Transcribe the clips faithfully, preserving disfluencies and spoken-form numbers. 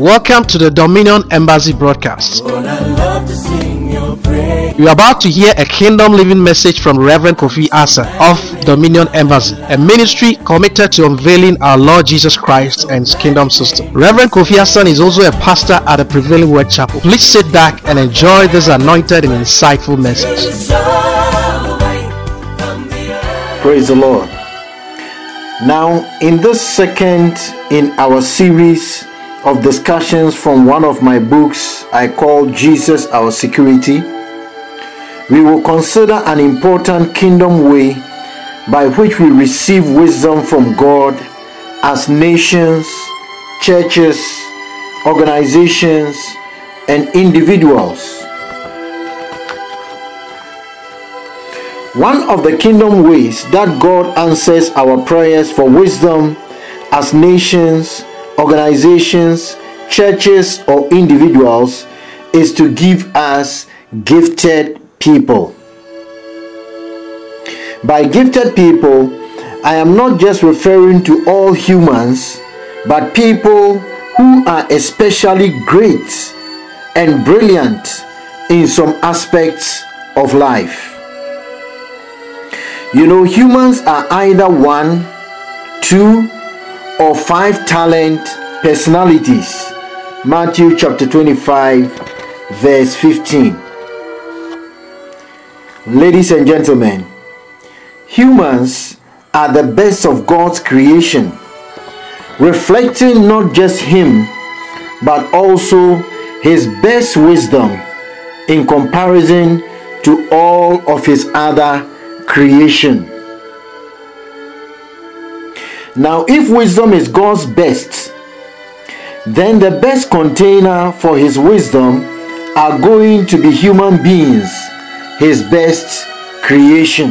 Welcome to the Dominion Embassy broadcast. Lord, I love to sing your praise. You are about to hear a kingdom living message from Reverend Kofi Asa of Dominion Embassy, a ministry committed to unveiling our Lord Jesus Christ and His kingdom system. Reverend Kofi Asa is also a pastor at the Prevailing Word Chapel. Please sit back and enjoy this anointed and insightful message. Praise the Lord. Now, in this second in our series of discussions from one of my books I call Jesus Our Security, we will consider an important kingdom way by which we receive wisdom from God as nations, churches, organizations, and individuals. One of the kingdom ways that God answers our prayers for wisdom as nations, organizations, churches, or individuals is to give us gifted people. By gifted people, I am not just referring to all humans, but people who are especially great and brilliant in some aspects of life. You know, humans are either one, two, or five talent personalities. Matthew chapter twenty-five, verse fifteen. Ladies and gentlemen, humans are the best of God's creation, reflecting not just Him, but also His best wisdom in comparison to all of His other creation. Now, if wisdom is God's best, then the best container for His wisdom are going to be human beings, His best creation.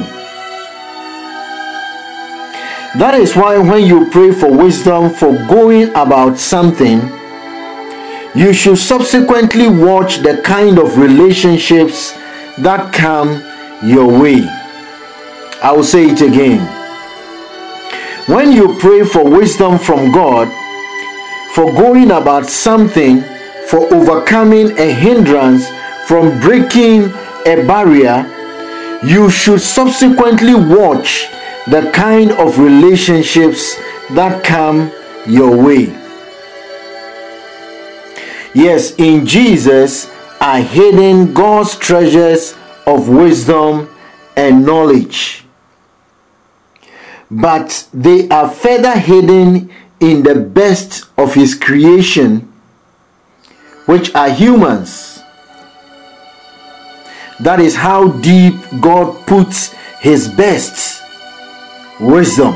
That is why when you pray for wisdom for going about something, you should subsequently watch the kind of relationships that come your way. I will say it again. When you pray for wisdom from God, for going about something, for overcoming a hindrance, from breaking a barrier, you should subsequently watch the kind of relationships that come your way. Yes, in Jesus are hidden God's treasures of wisdom and knowledge. But they are further hidden in the best of His creation, which are humans. That is how deep God puts His best wisdom.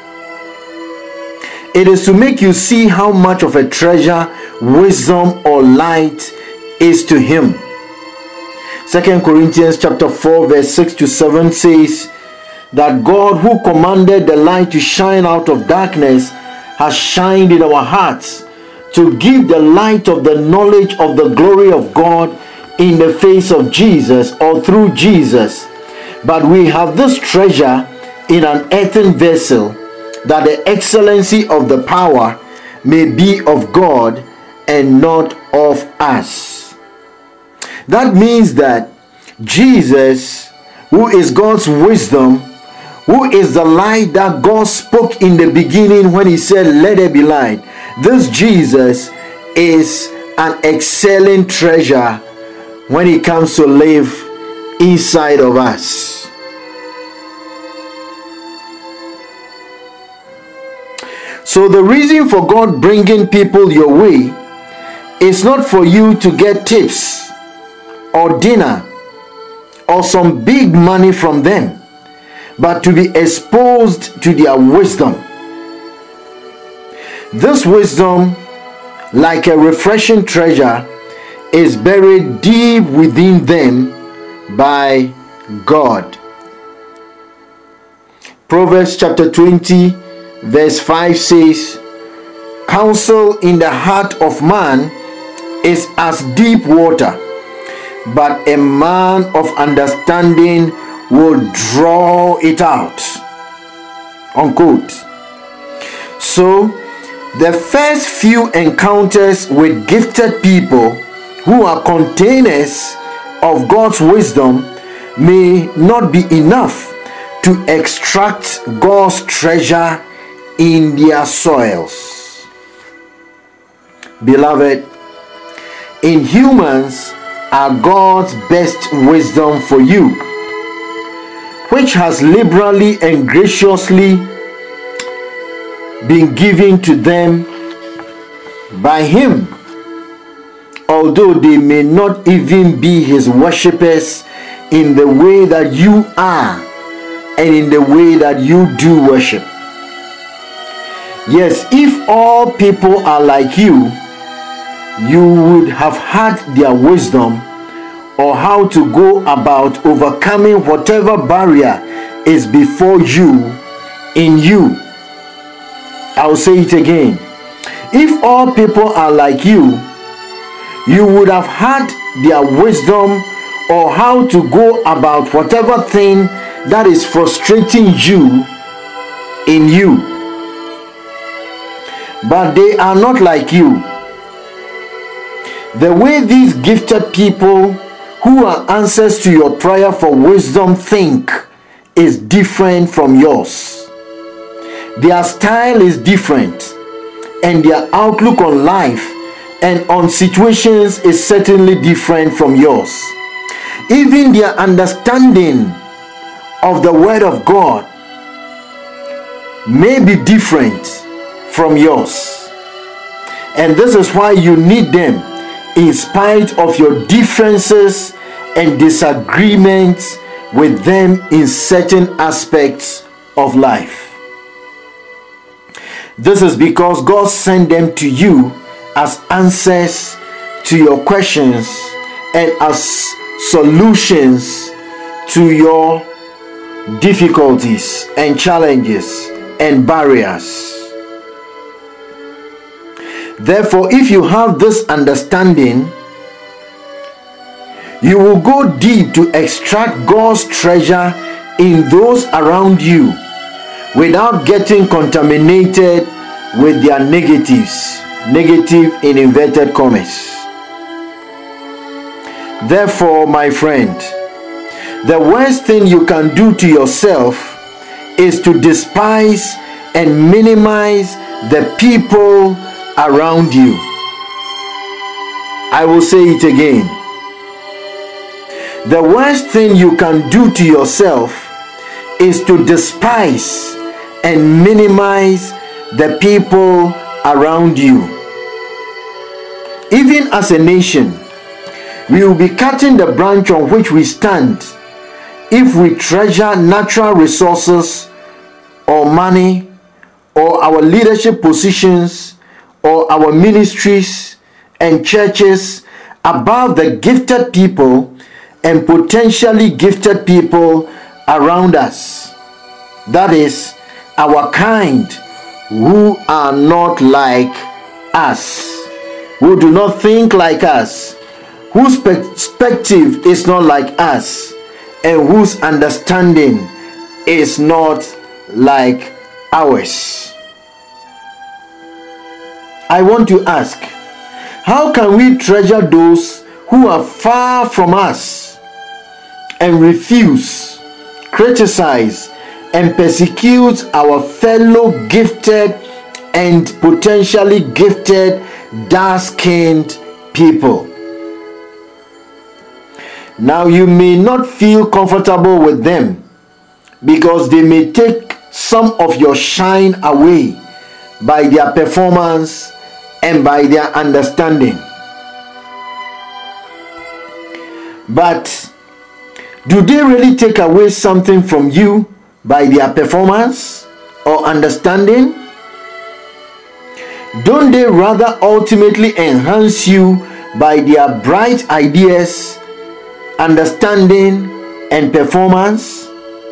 It is to make you see how much of a treasure wisdom or light is to Him. Second Corinthians chapter four verse six to seven says that God, who commanded the light to shine out of darkness, has shined in our hearts to give the light of the knowledge of the glory of God in the face of Jesus, or through Jesus. But we have this treasure in an earthen vessel, that the excellency of the power may be of God and not of us. That means that Jesus, who is God's wisdom, who is the light that God spoke in the beginning when He said, "Let there be light," this Jesus is an excellent treasure when He comes to live inside of us. So the reason for God bringing people your way is not for you to get tips or dinner or some big money from them, but to be exposed to their wisdom. This wisdom, like a refreshing treasure, is buried deep within them by God. Proverbs chapter twenty verse five says, "Counsel in the heart of man is as deep water, but a man of understanding will draw it out." Unquote. So The first few encounters with gifted people who are containers of God's wisdom may not be enough to extract God's treasure in their soils. Beloved, in humans are God's best wisdom for you, which has liberally and graciously been given to them by Him, although they may not even be His worshippers in the way that you are and in the way that you do worship. Yes, if all people are like you, you would have had their wisdom or how to go about overcoming whatever barrier is before you in you. I'll say it again. If all people are like you, you would have had their wisdom or how to go about whatever thing that is frustrating you in you. But they are not like you. The way these gifted people who are answers to your prayer for wisdom think is different from yours. Their style is different, and their outlook on life and on situations is certainly different from yours. Even their understanding of the Word of God may be different from yours. And this is why you need them in spite of your differences and disagreements with them in certain aspects of life. This is because God sent them to you as answers to your questions and as solutions to your difficulties and challenges and barriers. Therefore, if you have this understanding, you will go deep to extract God's treasure in those around you without getting contaminated with their negatives, negative in inverted commas. Therefore, my friend, the worst thing you can do to yourself is to despise and minimize the people around you. I will say it again. The worst thing you can do to yourself is to despise and minimize the people around you. Even as a nation, we will be cutting the branch on which we stand if we treasure natural resources or money or our leadership positions or our ministries and churches above the gifted people and potentially gifted people around us. That is, our kind, who are not like us, who do not think like us, whose perspective is not like us, and whose understanding is not like ours. I want to ask, how can we treasure those who are far from us and refuse, criticize, and persecute our fellow gifted and potentially gifted dark-skinned people? Now, you may not feel comfortable with them because they may take some of your shine away by their performance and by their understanding. But do they really take away something from you by their performance or understanding? Don't they rather ultimately enhance you by their bright ideas, understanding, and performance?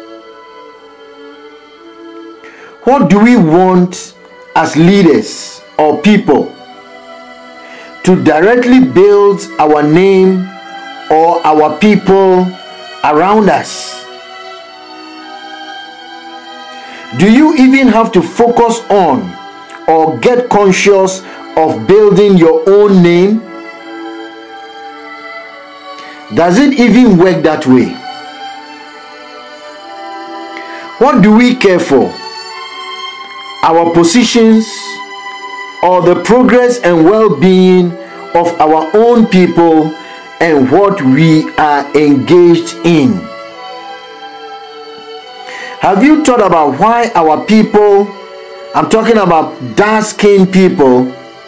What do we want as leaders or people? To directly build our name or our people around us? Do you even have to focus on or get conscious of building your own name? Does it even work that way? What do we care for? Our positions or the progress and well-being of our own people and what we are engaged in? Have you thought about why our people, I'm talking about dark-skinned people,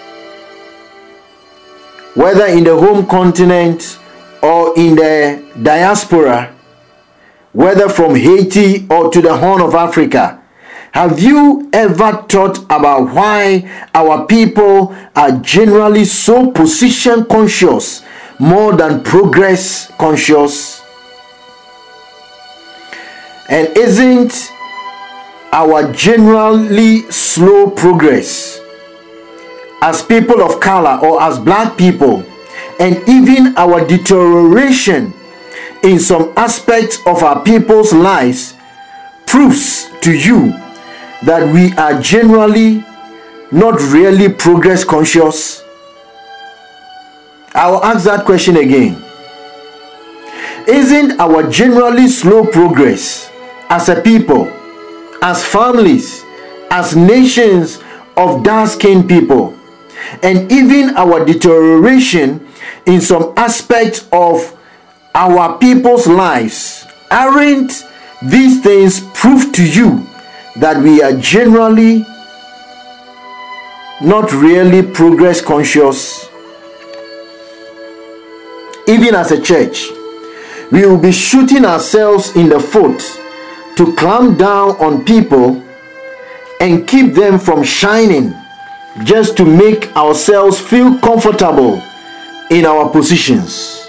whether in the home continent or in the diaspora, whether from Haiti or to the Horn of Africa, have you ever thought about why our people are generally so position conscious more than progress conscious? And isn't our generally slow progress as people of color or as black people, and even our deterioration in some aspects of our people's lives, proves to you that we are generally not really progress conscious? I will ask that question again. Isn't our generally slow progress as a people, as families, as nations of dark-skinned people, and even our deterioration in some aspects of our people's lives, aren't these things prove to you that we are generally not really progress conscious? Even as a church, we will be shooting ourselves in the foot to clamp down on people and keep them from shining, just to make ourselves feel comfortable in our positions.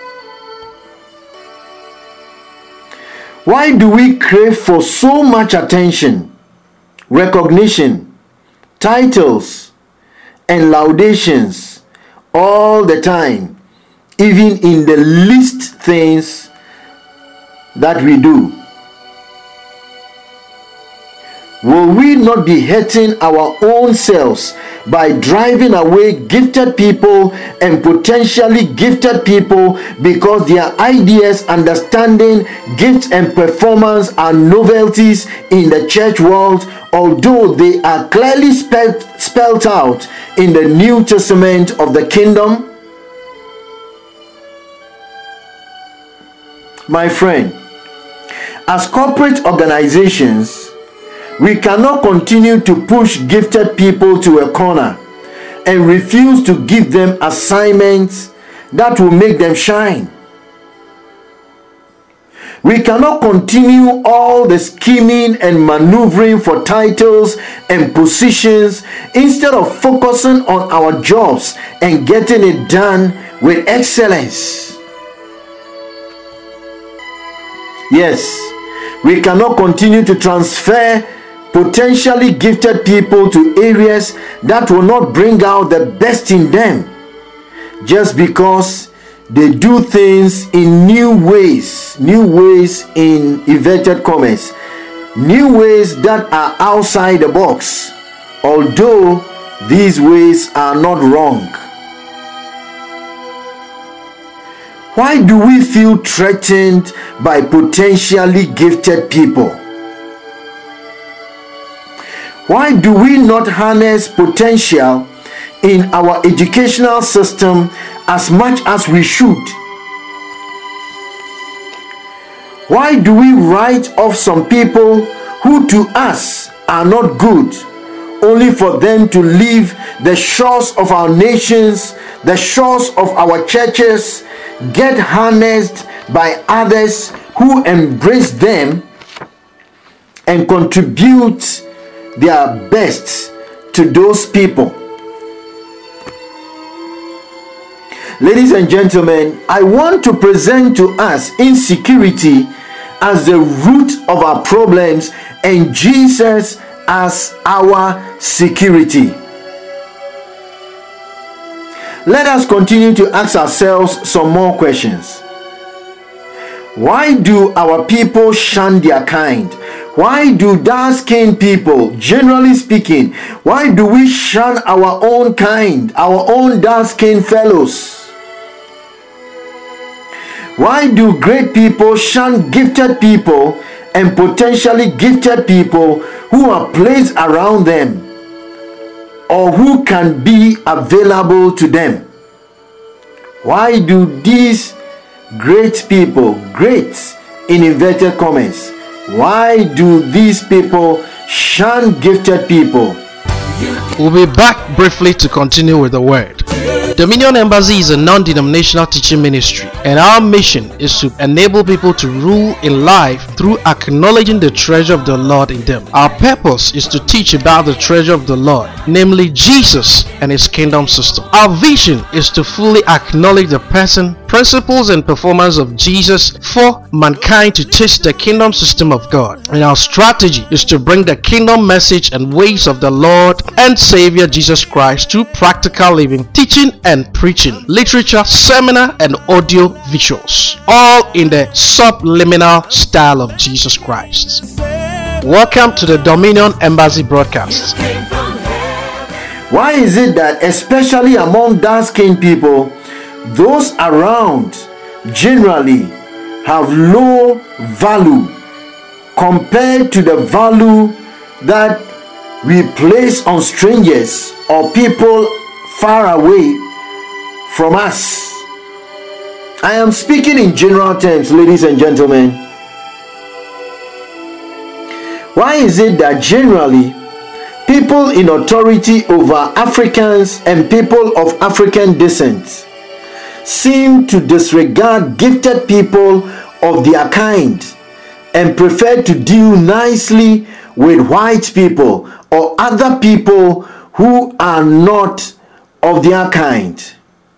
Why do we crave for so much attention, recognition, titles, and laudations all the time, even in the least things that we do? Will we not be hurting our own selves by driving away gifted people and potentially gifted people because their ideas, understanding, gifts, and performance are novelties in the church world, although they are clearly spelled, spelled out in the New Testament of the kingdom? My friend, as corporate organizations, we cannot continue to push gifted people to a corner and refuse to give them assignments that will make them shine. We cannot continue all the scheming and maneuvering for titles and positions instead of focusing on our jobs and getting it done with excellence. Yes, we cannot continue to transfer potentially gifted people to areas that will not bring out the best in them, just because they do things in new ways, new ways in inverted commas, new ways that are outside the box, although these ways are not wrong. Why do we feel threatened by potentially gifted people? Why do we not harness potential in our educational system as much as we should? Why do we write off some people who to us are not good, only for them to leave the shores of our nations, the shores of our churches, get harnessed by others who embrace them and contribute their best to those people? Ladies and gentlemen, I want to present to us insecurity as the root of our problems and Jesus as our security. Let us continue to ask ourselves some more questions. Why do our people shun their kind? Why do dark-skinned people, generally speaking, why do we shun our own kind, our own dark-skinned fellows? Why do great people shun gifted people and potentially gifted people who are placed around them or who can be available to them? Why do these great people, great in inverted commas, why do these people shun gifted people? We'll be back briefly to continue with the word. Dominion Embassy is a non-denominational teaching ministry, and our mission is to enable people to rule in life through acknowledging the treasure of the Lord in them. Our purpose is to teach about the treasure of the Lord, namely Jesus and His kingdom system. Our vision is to fully acknowledge the person, principles, and performance of Jesus for mankind to taste the kingdom system of God. And our strategy is to bring the kingdom message and ways of the Lord and Savior Jesus Christ to practical living, teaching and preaching, literature, seminar, and audio visuals, all in the subliminal style of Jesus Christ. Welcome to the Dominion Embassy broadcast. Why is it that especially among dark-skinned people, those around generally have low value compared to the value that we place on strangers or people far away from us? I am speaking in general terms, ladies and gentlemen. Why is it that generally people in authority over Africans and people of African descent seem to disregard gifted people of their kind and prefer to deal nicely with white people or other people who are not of their kind?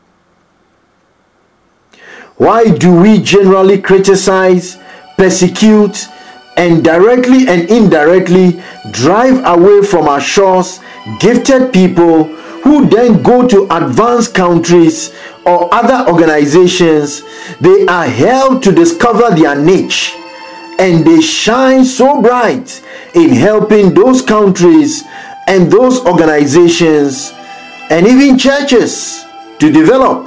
Why do we generally criticize, persecute, and directly and indirectly drive away from our shores gifted people who then go to advanced countries or other organizations? They are helped to discover their niche, and they shine so bright in helping those countries and those organizations and even churches to develop.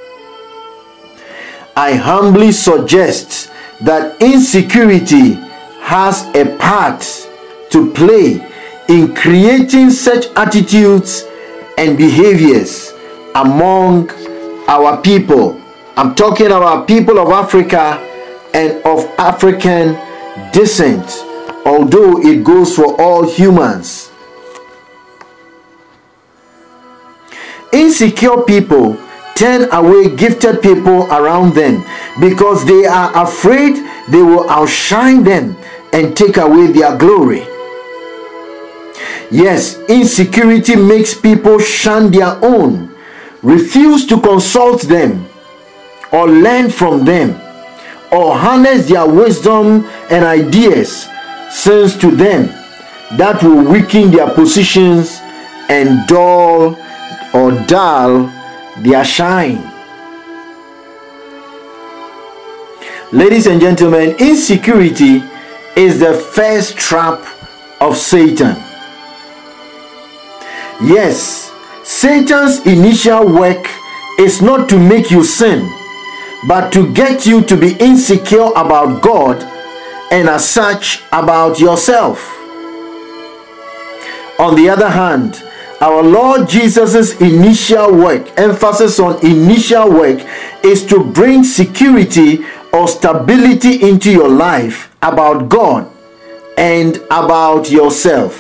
I humbly suggest that insecurity has a part to play in creating such attitudes and behaviors among our people. I'm talking about people of Africa and of African descent, although it goes for all humans. Insecure people turn away gifted people around them because they are afraid they will outshine them and take away their glory. Yes, insecurity makes people shun their own, refuse to consult them or learn from them or harness their wisdom and ideas, since to them that will weaken their positions and dull or dull their shine. Ladies and gentlemen, insecurity is the first trap of Satan. Yes, Satan's initial work is not to make you sin, but to get you to be insecure about God and as such about yourself. On the other hand, our Lord Jesus' initial work, emphasis on initial work, is to bring security or stability into your life about God and about yourself.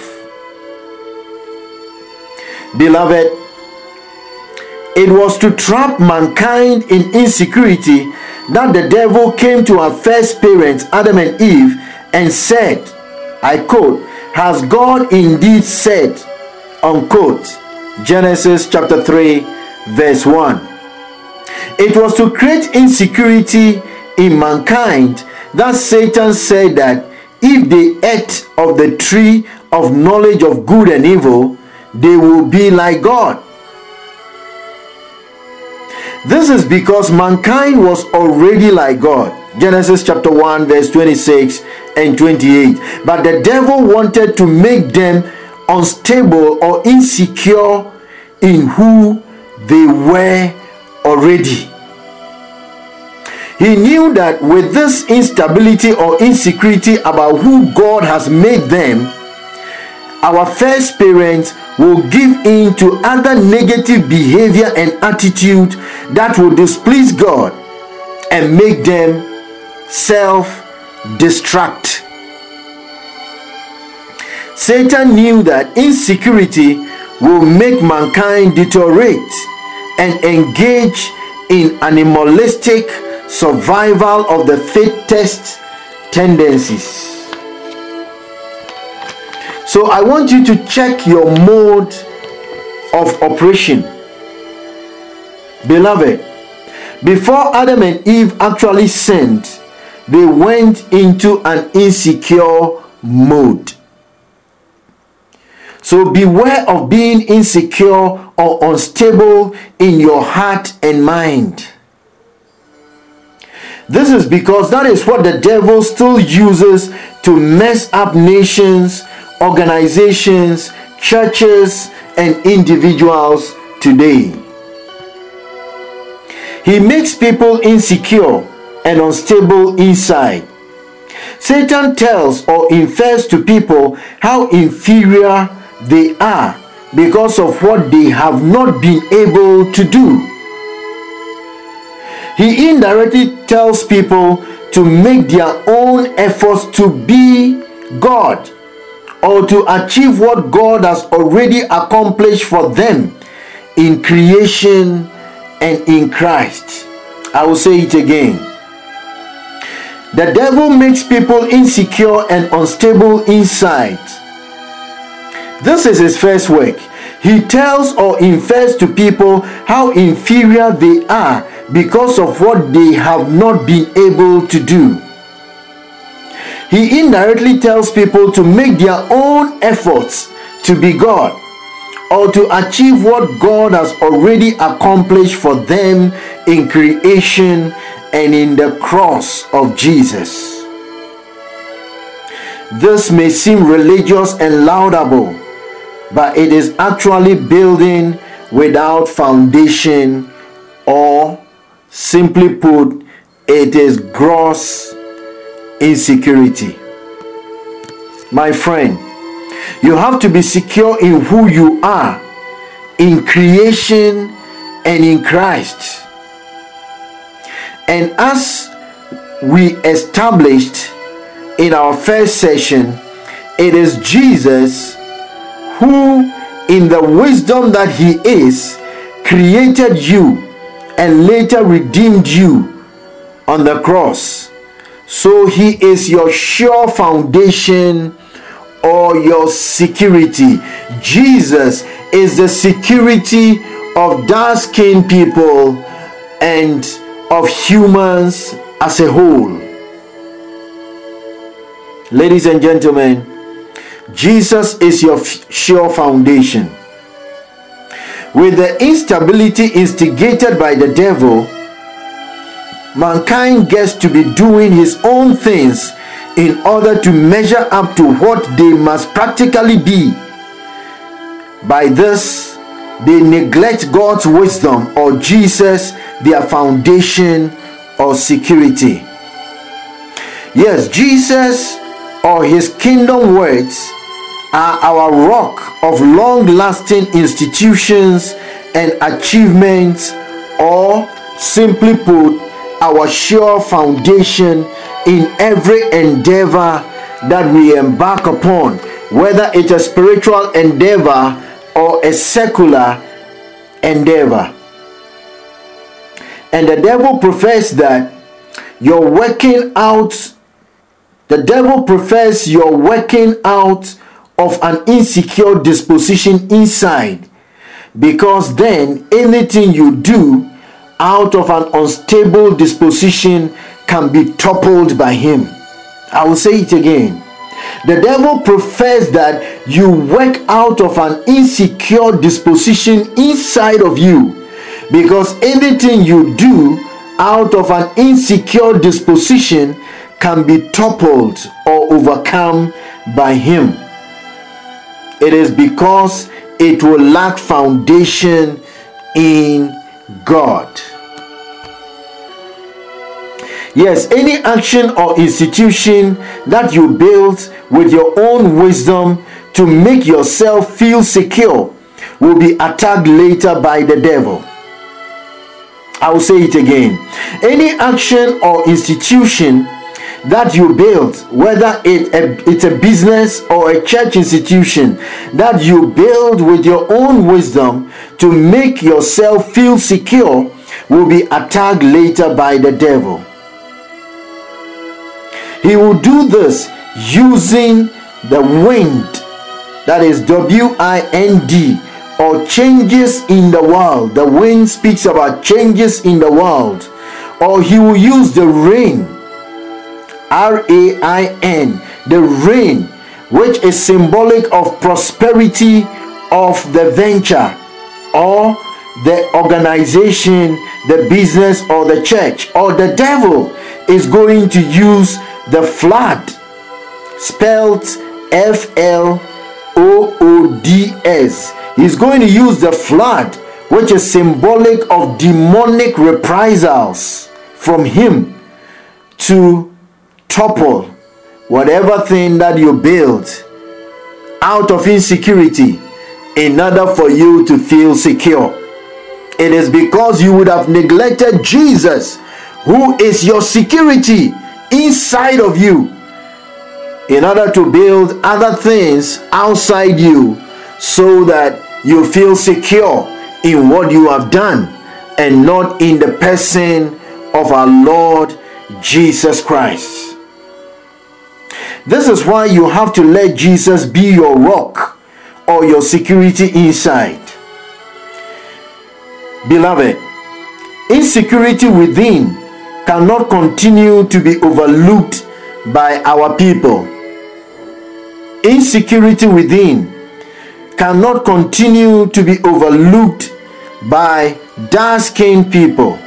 Beloved, it was to trap mankind in insecurity that the devil came to our first parents, Adam and Eve, and said, I quote, "Has God indeed said," unquote, Genesis chapter three verse one. It was to create insecurity in mankind that Satan said that if they ate of the tree of knowledge of good and evil, they will be like God. This is because mankind was already like God. Genesis chapter one verse twenty-six and twenty-eight. But the devil wanted to make them unstable or insecure in who they were already. He knew that with this instability or insecurity about who God has made them, our first parents will give in to other negative behavior and attitude that will displease God and make them self-destruct. Satan knew that insecurity will make mankind deteriorate and engage in animalistic survival of the fittest tendencies. So I want you to check your mode of operation. Beloved, before Adam and Eve actually sinned, they went into an insecure mode. So beware of being insecure or unstable in your heart and mind. This is because that is what the devil still uses to mess up nations, organizations, churches, and individuals today. He makes people insecure and unstable inside. Satan tells or infers to people how inferior they are because of what they have not been able to do. He indirectly tells people to make their own efforts to be God or to achieve what God has already accomplished for them in creation and in Christ. I will say it again. The devil makes people insecure and unstable inside. This is his first work. He tells or infers to people how inferior they are because of what they have not been able to do. He indirectly tells people to make their own efforts to be God or to achieve what God has already accomplished for them in creation and in the cross of Jesus. This may seem religious and laudable, but it is actually building without foundation, or simply put, it is gross insecurity. My friend, you have to be secure in who you are in creation and in Christ. And as we established in our first session, it is Jesus who, in the wisdom that he is, created you and later redeemed you on the cross. So he is your sure foundation or your security. Jesus is the security of dark-skinned people and of humans as a whole. Ladies and gentlemen, Jesus is your f- sure foundation. With the instability instigated by the devil, mankind gets to be doing his own things in order to measure up to what they must practically be. By this, they neglect God's wisdom or Jesus, their foundation or security. Yes, Jesus or his kingdom words are our rock of long-lasting institutions and achievements, or simply put, our sure foundation in every endeavor that we embark upon, whether it's a spiritual endeavor or a secular endeavor. And the devil prefers that you're working out, the devil prefers you're working out of an insecure disposition inside, because then anything you do out of an unstable disposition can be toppled by him. I will say it again. The devil prefers that you work out of an insecure disposition inside of you, because anything you do out of an insecure disposition can be toppled or overcome by him. It is because it will lack foundation in God. Yes, any action or institution that you build with your own wisdom to make yourself feel secure will be attacked later by the devil. I will say it again. Any action or institution that you build, whether it, it's a business or a church institution, that you build with your own wisdom to make yourself feel secure, will be attacked later by the devil. He will do this using the wind, that is W I N D, or changes in the world. The wind speaks about changes in the world. Or he will use the rain, R A I N, the rain, which is symbolic of prosperity of the venture or the organization, the business, or the church. Or the devil is going to use the flood, spelled F L O O D S. He's going to use the flood, which is symbolic of demonic reprisals from him, to topple whatever thing that you build out of insecurity in order for you to feel secure. It is because you would have neglected Jesus, who is your security inside of you, in order to build other things outside you, so that you feel secure in what you have done and not in the person of our Lord Jesus Christ. This is why you have to let Jesus be your rock or your security inside. Beloved, insecurity within cannot continue to be overlooked by our people. Insecurity within cannot continue to be overlooked by dark-skinned people.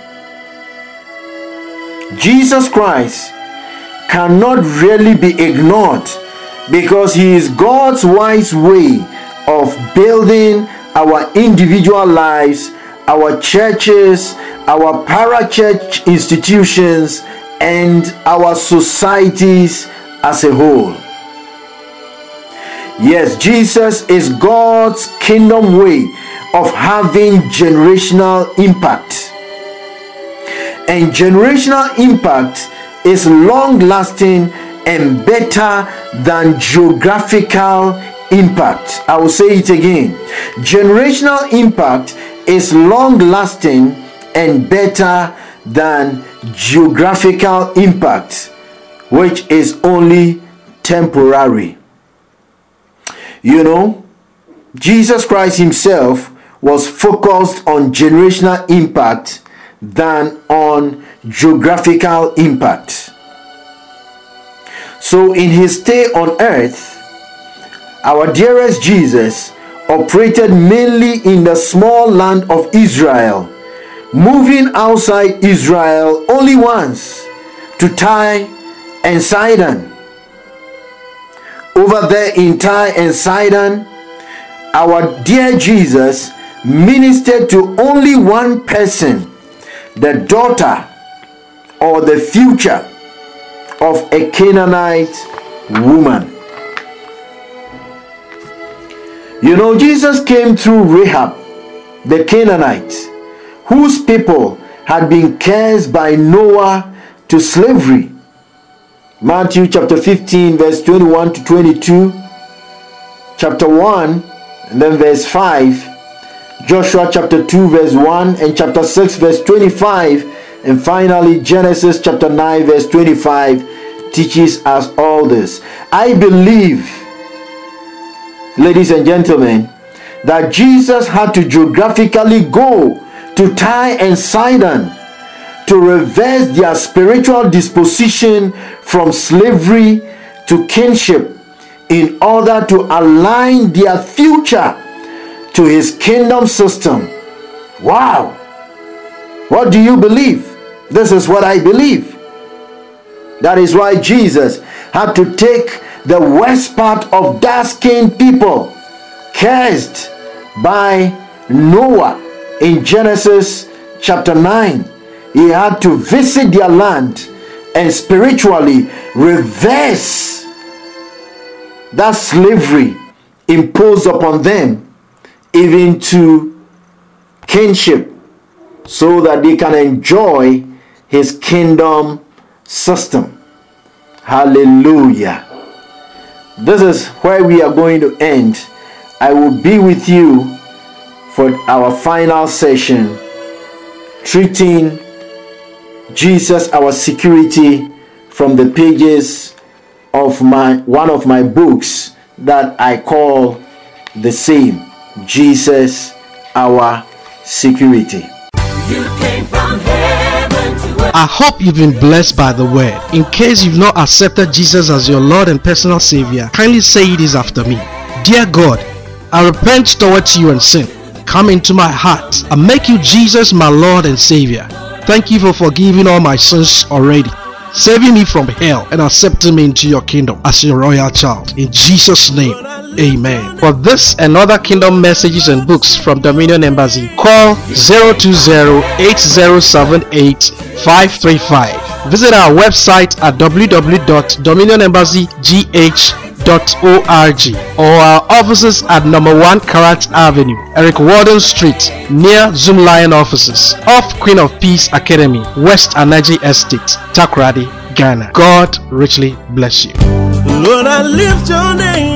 Jesus Christ cannot really be ignored because he is God's wise way of building our individual lives, our churches, our parachurch institutions, and our societies as a whole. Yes, Jesus is God's kingdom way of having generational impact. And generational impact is long-lasting and better than geographical impact. I will say it again. Generational impact is long-lasting and better than geographical impact, which is only temporary. You know, Jesus Christ himself was focused on generational impact than on geographical impact. So in his stay on earth, our dearest Jesus operated mainly in the small land of Israel, moving outside Israel only once, to Tyre and Sidon. Over there in Tyre and Sidon, our dear Jesus ministered to only one person, the daughter or the future of a Canaanite woman. You know, Jesus came through Rahab, the Canaanite, whose people had been cast by Noah to slavery. Matthew chapter fifteen, verse twenty-one to twenty-two, chapter one, and then verse five, Joshua chapter two, verse one, and chapter six, verse twenty-five, and finally Genesis chapter nine, verse twenty-five teaches us all this. I believe, ladies and gentlemen, that Jesus had to geographically go to Tyre and Sidon to reverse their spiritual disposition from slavery to kinship, in order to align their future to his kingdom system. Wow! What do you believe? This is what I believe. That is why Jesus had to take the worst part of dark-skinned people cursed by Noah in Genesis chapter nine. He had to visit their land and spiritually reverse that slavery imposed upon them, even to kinship, so that they can enjoy his kingdom system. Hallelujah. This is where we are going to end. I will be with you for our final session, treating Jesus our security, from the pages of my one of my books that I call the same, Jesus our security. You came from heaven to earth. I hope you've been blessed by the word. In case you've not accepted Jesus as your Lord and personal Savior, kindly say this after me. Dear God, I repent towards you and sin. Come into my heart and make you Jesus my Lord and Savior. Thank you for forgiving all my sins already, saving me from hell and accepting me into your kingdom as your royal child. In Jesus' name, amen. For this and other kingdom messages and books from Dominion Embassy, call zero two zero, eight zero seven eight, five three five. Visit our website at w w w dot dominion embassy g h dot org or our offices at number one Karat Avenue, Eric Warden Street, near Zoom Lion offices, off Queen of Peace Academy, West Anaji Estate, Takoradi, Ghana. God richly bless you. Lord, I lift your name.